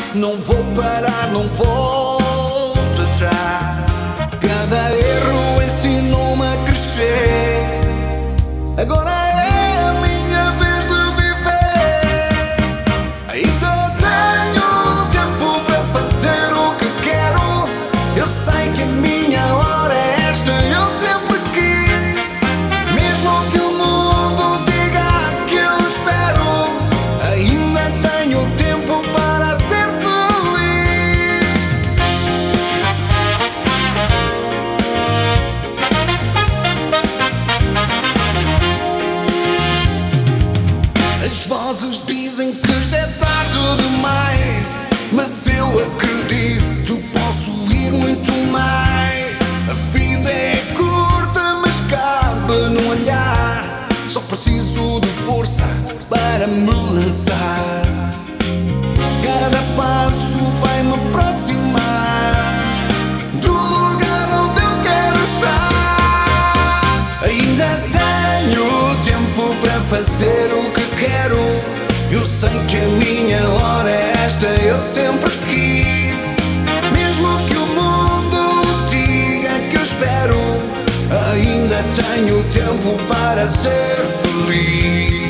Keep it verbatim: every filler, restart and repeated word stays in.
Não vou parar, não volto atrás. Cada erro ensinou-me a crescer. Agora é a minha vez de viver. Ainda tenho tempo para fazer o que quero. Eu sei que a minha hora é esta, eu sempre quis. Mesmo que o mundo diga que eu espero, ainda tenho tempo para ser feliz. As vozes dizem que já é tarde demais, mas eu acredito, posso ir muito mais. A vida é curta, mas cabe no olhar. Só preciso de força para me lançar. Cada passo vai me aproximar do lugar onde eu quero estar. Ainda tenho tempo para fazer o que quero. Eu sei que a minha hora é esta, eu sempre quis. Mesmo que o mundo diga que eu espero, ainda tenho tempo para ser feliz.